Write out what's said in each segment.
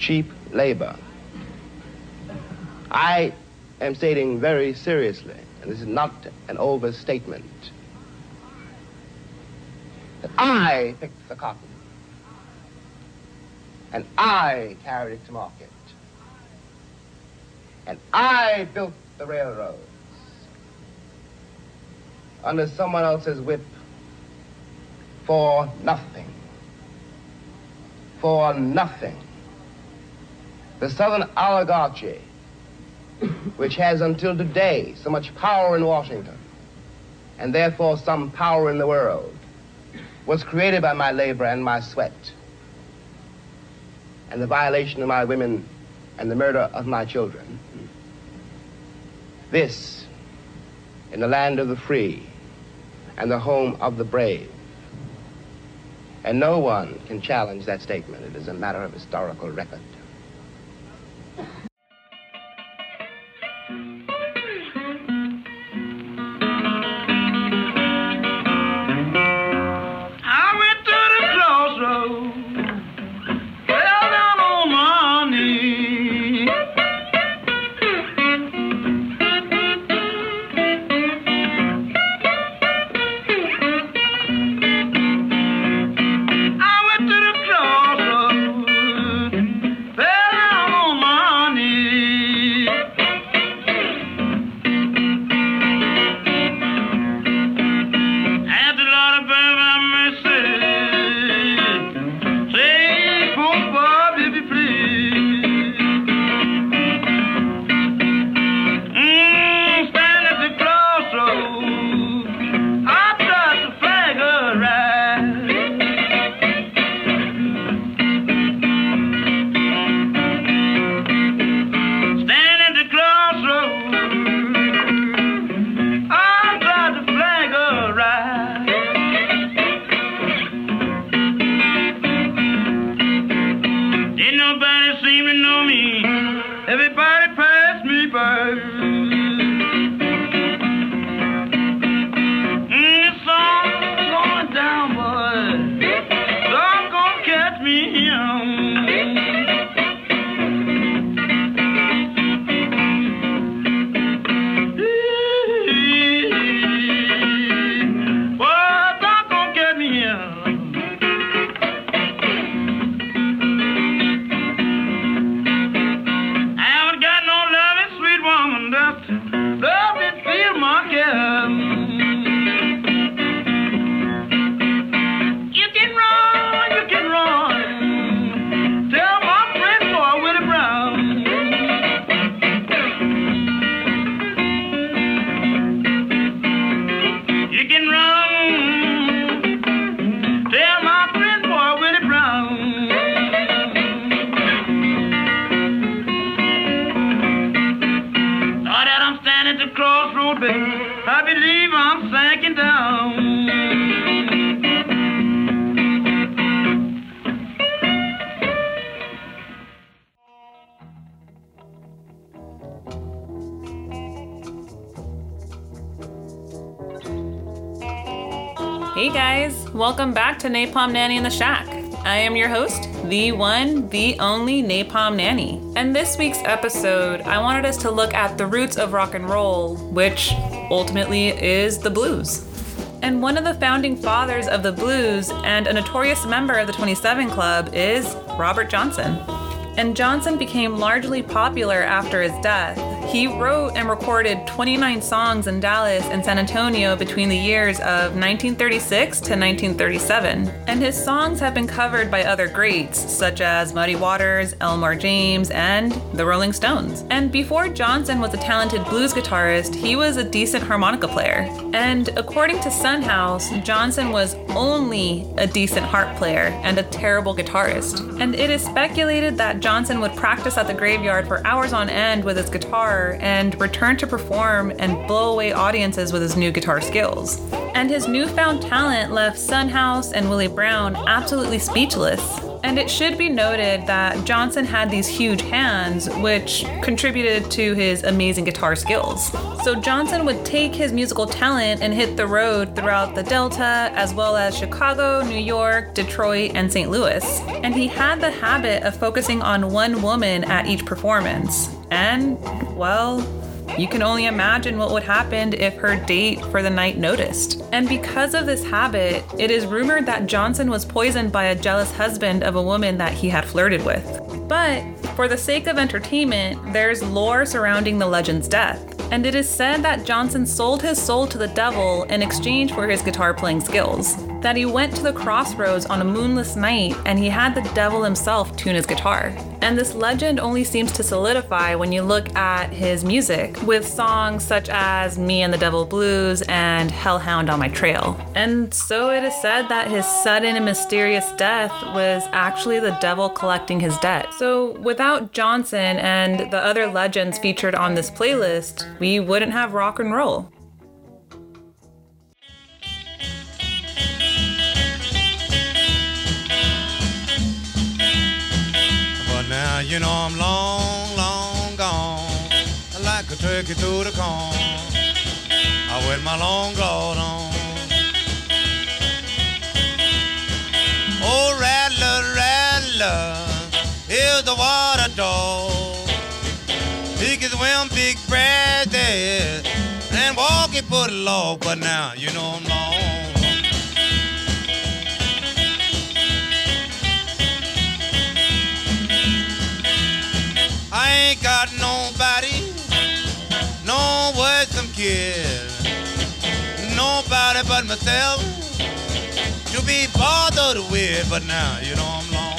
cheap labor. I am stating very seriously, and this is not an overstatement, that I picked the cotton, and I carried it to market, and I built the railroads under someone else's whip for nothing. For nothing. The Southern oligarchy, which has until today so much power in Washington, and therefore some power in the world, was created by my labor and my sweat, and the violation of my women and the murder of my children. This, in the land of the free and the home of the brave. And no one can challenge that statement. It is a matter of historical record. Hey guys, welcome back to Napalm Nanny in the Shack. I am your host, the one, the only Napalm Nanny. And this week's episode, I wanted us to look at the roots of rock and roll, which ultimately is the blues. And one of the founding fathers of the blues and a notorious member of the 27 Club is Robert Johnson. And Johnson became largely popular after his death. He wrote and recorded 29 songs in Dallas and San Antonio between the years of 1936 to 1937. And his songs have been covered by other greats, such as Muddy Waters, Elmore James, and the Rolling Stones. And before Johnson was a talented blues guitarist, he was a decent harmonica player. And according to Son House, Johnson was only a decent harp player and a terrible guitarist. And it is speculated that Johnson would practice at the graveyard for hours on end with his guitar and return to perform and blow away audiences with his new guitar skills. And his newfound talent left Son House and Willie Brown absolutely speechless. And it should be noted that Johnson had these huge hands, which contributed to his amazing guitar skills. So Johnson would take his musical talent and hit the road throughout the Delta, as well as Chicago, New York, Detroit, and St. Louis. And he had the habit of focusing on one woman at each performance. And, well, you can only imagine what would happen if her date for the night noticed. And because of this habit, it is rumored that Johnson was poisoned by a jealous husband of a woman that he had flirted with. But for the sake of entertainment, there's lore surrounding the legend's death. And it is said that Johnson sold his soul to the devil in exchange for his guitar playing skills. That he went to the crossroads on a moonless night and he had the devil himself tune his guitar. And this legend only seems to solidify when you look at his music, with songs such as Me and the Devil Blues and Hellhound on My Trail. And so it is said that his sudden and mysterious death was actually the devil collecting his debt. So without Johnson and the other legends featured on this playlist, we wouldn't have rock and roll. But now you know I'm long, long gone, like a turkey through the corn. I wear my long glove on. Oh, rattler, rattler, here's the water dog. Big as one big bread and walk it for the log. But now you know I'm long. I ain't got nobody, no worth some kid, nobody but myself to be bothered with. But now you know I'm long.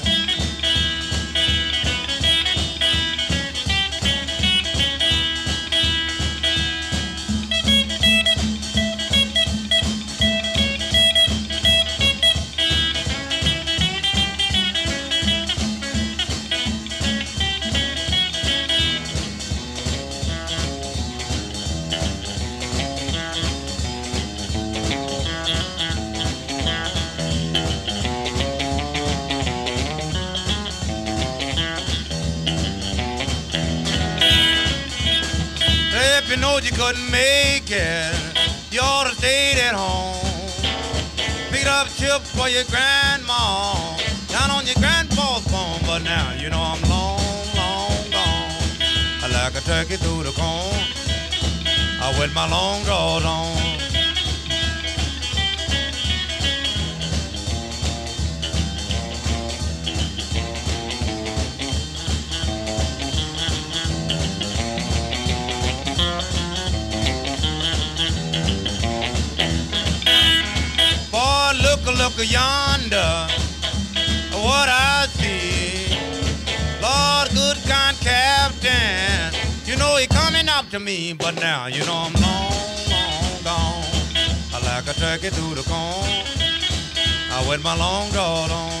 If you know you couldn't make it, you ought to stay at home. Pick up chips for your grandma, down on your grandpa's phone. But now you know I'm long, long gone. I like a turkey through the corn. I with my long drawers on. Look yonder, what I see. Lord, good kind captain, you know he coming up to me. But now you know I'm long, long gone. I like a turkey through the corn. I with my long drawers on.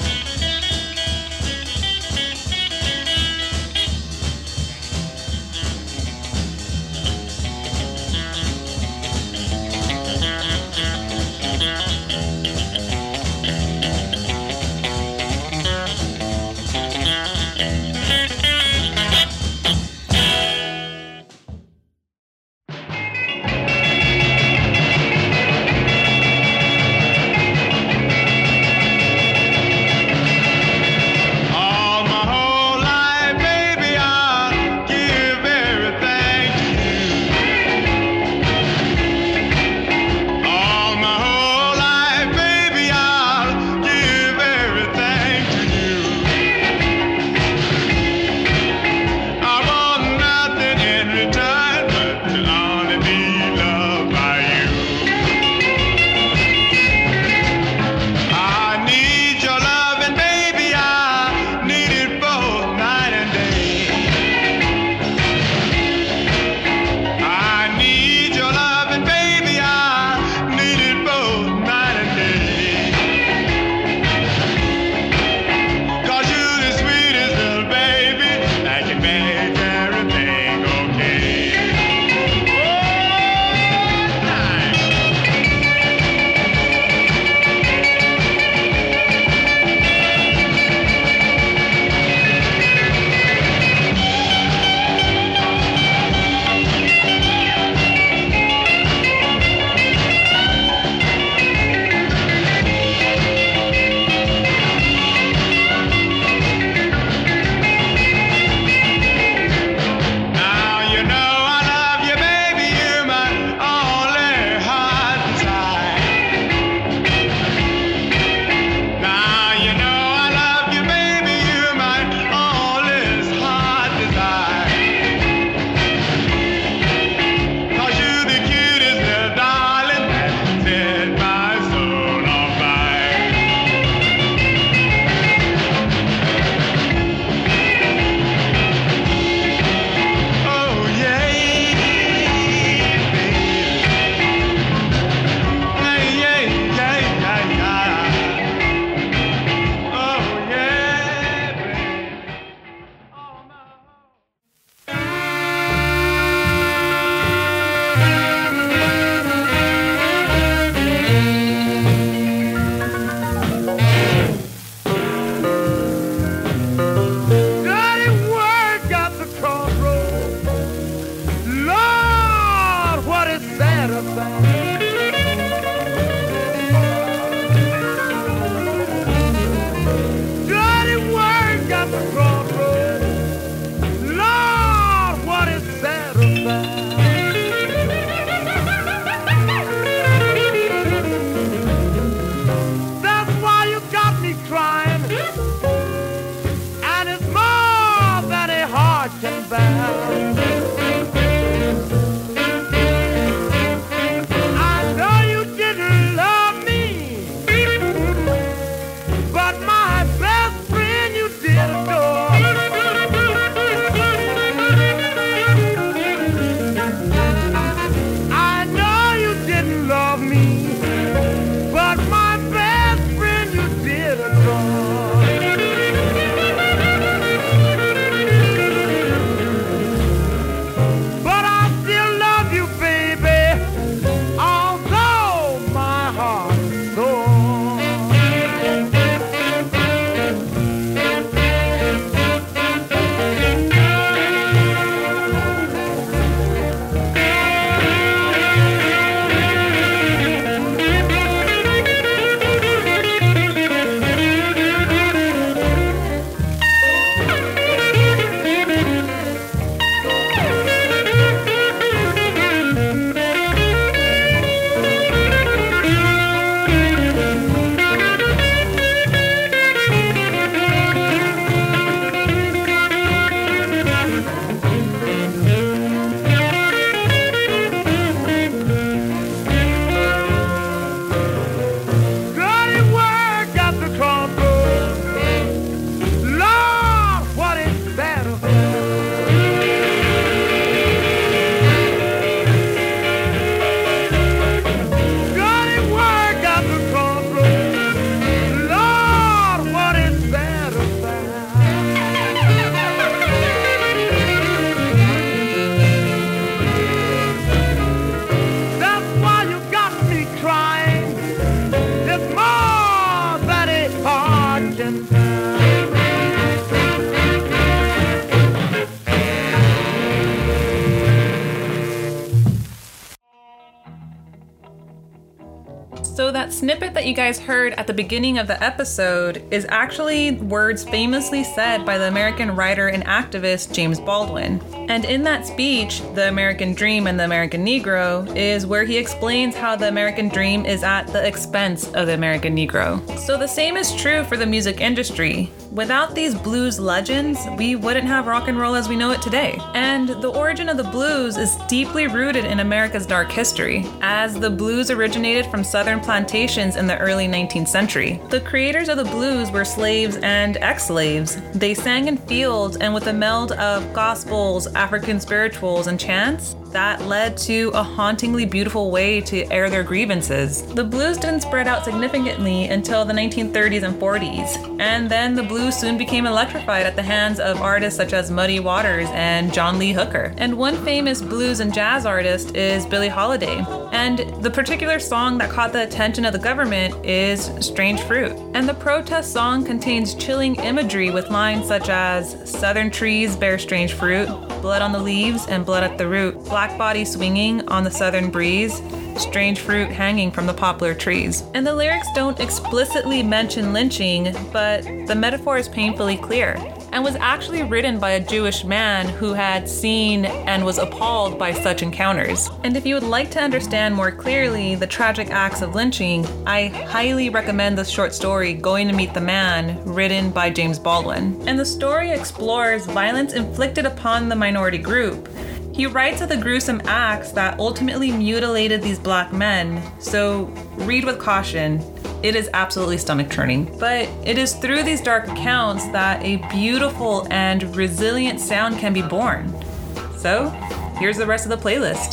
That snippet that you guys heard at the beginning of the episode is actually words famously said by the American writer and activist James Baldwin. And in that speech, The American Dream and the American Negro, is where he explains how the American dream is at the expense of the American Negro. So the same is true for the music industry. Without these blues legends, we wouldn't have rock and roll as we know it today. And the origin of the blues is deeply rooted in America's dark history, as the blues originated from southern plantations in the early 19th century. The creators of the blues were slaves and ex-slaves. They sang in fields and with a meld of gospels, African spirituals, and chants that led to a hauntingly beautiful way to air their grievances. The blues didn't spread out significantly until the 1930s and 40s, and then the blues soon became electrified at the hands of artists such as Muddy Waters and John Lee Hooker. And one famous blues and jazz artist is Billie Holiday. And the particular song that caught the attention of the government is Strange Fruit. And the protest song contains chilling imagery with lines such as "Southern trees bear strange fruit, blood on the leaves and blood at the root, black body swinging on the southern breeze, strange fruit hanging from the poplar trees." And the lyrics don't explicitly mention lynching, but the metaphor is painfully clear, and was actually written by a Jewish man who had seen and was appalled by such encounters. And if you would like to understand more clearly the tragic acts of lynching, I highly recommend the short story Going to Meet the Man, written by James Baldwin. And the story explores violence inflicted upon the minority group. He writes of the gruesome acts that ultimately mutilated these black men, so read with caution. It is absolutely stomach-churning. But it is through these dark accounts that a beautiful and resilient sound can be born. So, here's the rest of the playlist.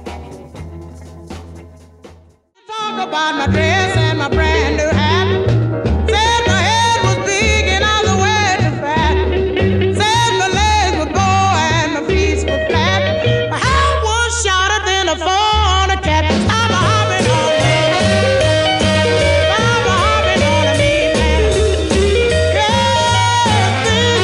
Talk about my dress and my brand new hat. Said my head was big and I was way too fat. Said my legs were bow and my feet were flat. My hair was shorter than a fawn, a cat. I'm a hopping on me. I'm a hopping on me, man. Yeah,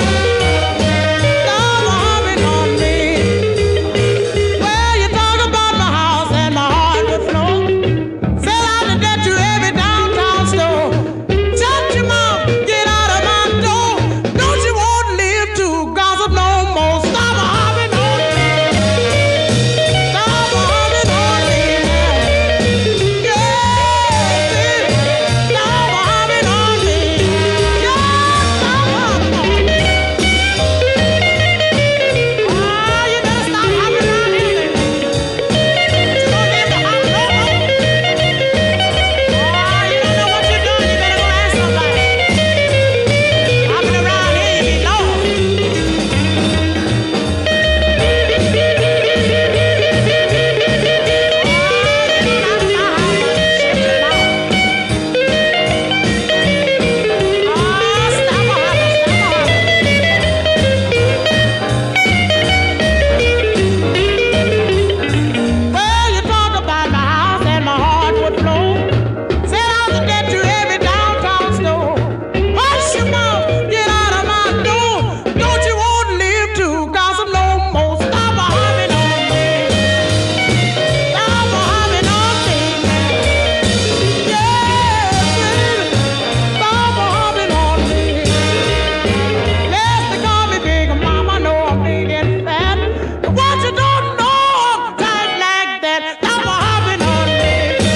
I'm a hopping on me. Well, you talk about my house and my heart would flow. Sell out the debt to every downtown store. Shut your mouth, get out of my door. Don't you want to live to gossip no more? Stop hopping on me. Stop hopping on me now. Yeah, stop hopping on me. Yeah, stop hopping on me. Oh, you better stop hopping on me. You don't live to hop no more. Oh, you don't know what you're doing. You better go ask somebody. Hopping around here, you be lost. Well, you talk about my house and my heart would flow. Sell out the debt to every downtown store. Hush your mouth, get out of my door. Don't you want to live to gossip no more? Stop hopping on me. Stop hopping on me, man. Yeah, baby. Stop hopping on me. Yes, they call me Big Mama, know I'm big and fat. But what you don't know, I'm tight like that. Stop hopping on me.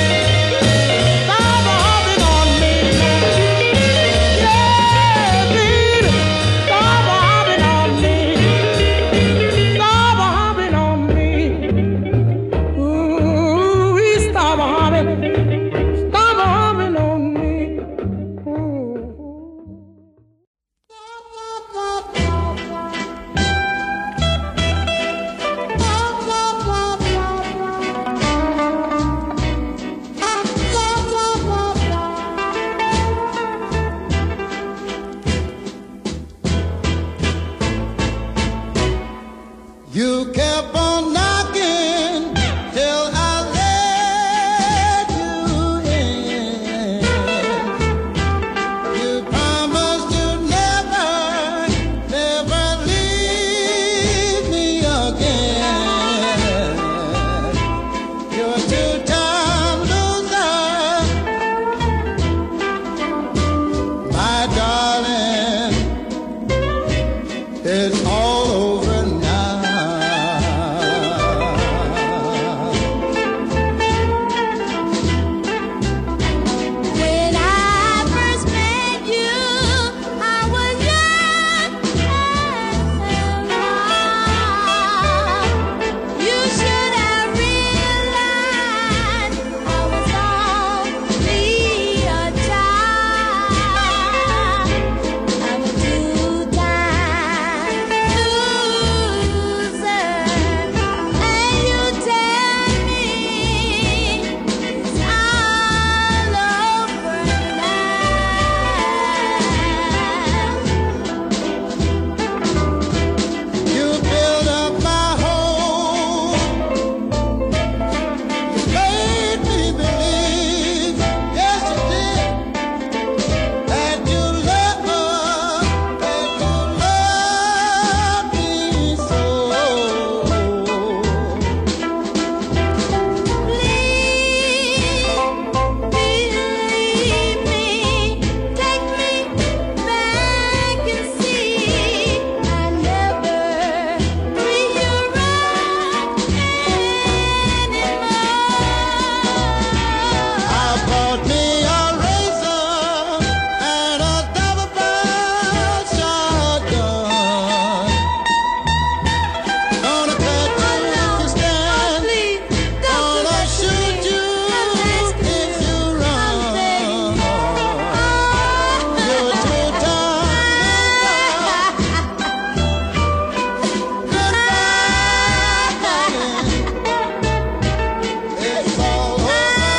Stop hopping on me, man. Yeah, baby. Stop hopping on me. Stop hopping on me. Ooh, stop hopping. Stop hopping on me. You kept on knocking till I let you in. You promised you'd never, never leave me again. You're a two-time loser, It's all over now. When I first met you, I was young and wild. You should have realized I was only a child. I'm a two-time loser, and you tell me it's all over now. You built up my home. You made me believe, yes you did, that you love me so. Please believe me, take me back and see I never treat you wrong anymore. I bought me a razor and a double-barrel shotgun. Gonna cut you if you stand. Please don't do Gonna that to shoot me. you if you run. You're it's all over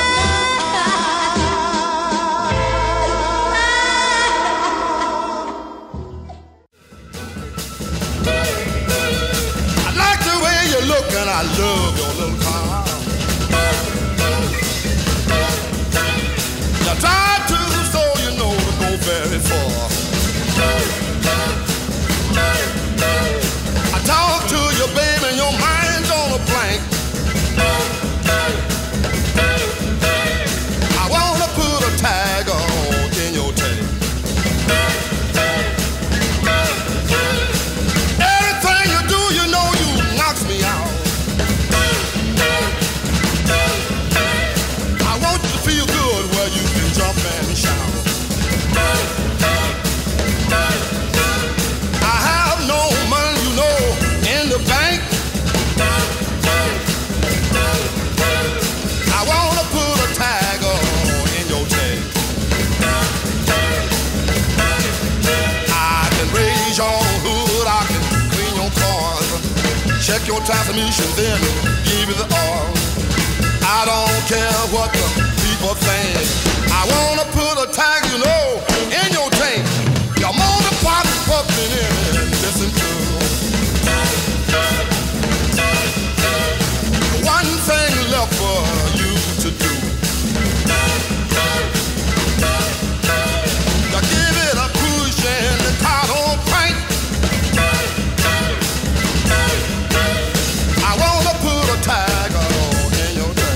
I like the way you look and I love your little car. You drive to the store, you know to go very far. I talk to you, baby, and your mind's on a blank. I wanna put a tag on in your tank. Everything you do, you know you knocks me out. I want you to feel good where you can jump and shout. I have no money, you know, in the bank. I wanna put a tag on in your tank. I can raise your hood, I can clean your cars, check your transmission, then give you the oil. I don't care what the people think. I wanna put a tag, you know, in your tank. Your motor pop pumping in and listen to. One thing left for you to do. Now give it a push and the car don't crank. I wanna put a tag on in your tank.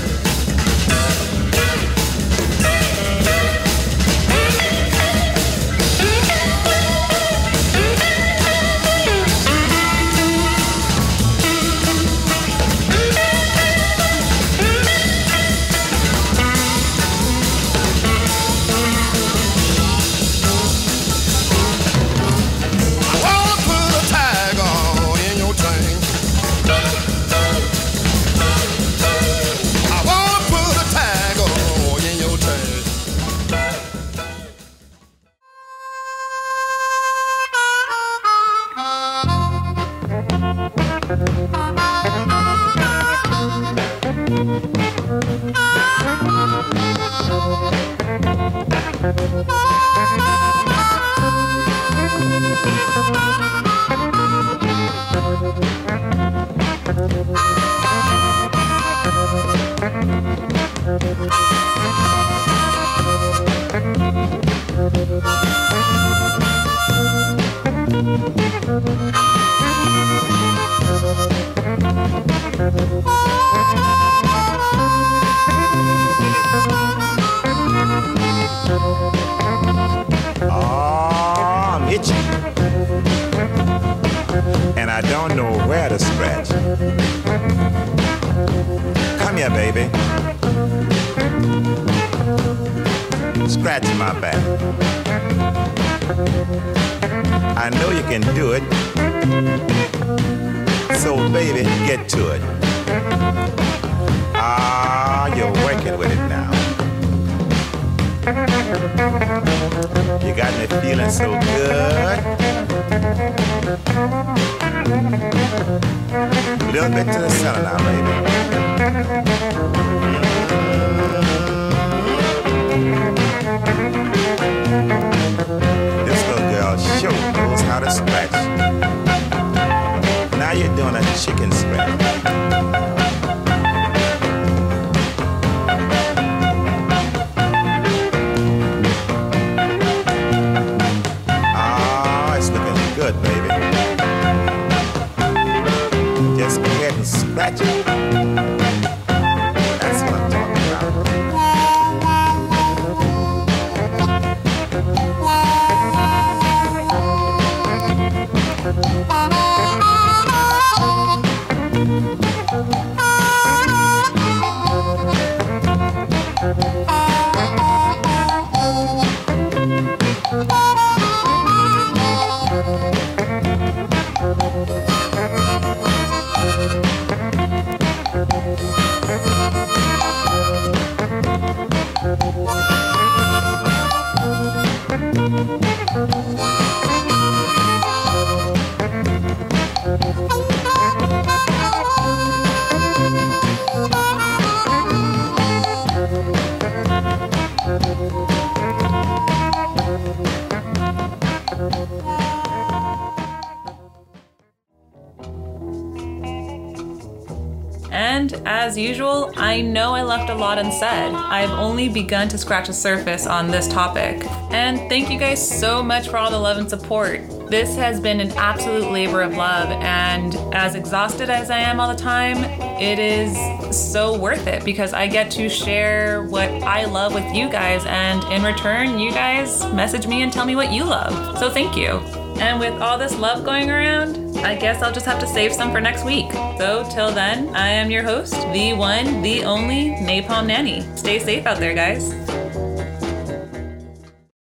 I'm itching. I don't know where to scratch. Come here, baby. Scratch my back. I know you can do it. So, baby, get to it. Ah, you're working with it now. You got me feeling so good. A little bit to the center now, baby. This little girl sure knows how to scratch. Now you're doing a chicken scratch. Good, baby. Just go ahead and scratch it. That's what I'm talking And as usual, I know I left a lot unsaid. I've only begun to scratch the surface on this topic. And thank you guys so much for all the love and support. This has been an absolute labor of love, and as exhausted as I am all the time, it is so worth it because I get to share what I love with you guys, and in return, you guys message me and tell me what you love. So thank you. And with all this love going around, I guess I'll just have to save some for next week. So till then, I am your host, the one, the only Napalm Nanny. Stay safe out there, guys.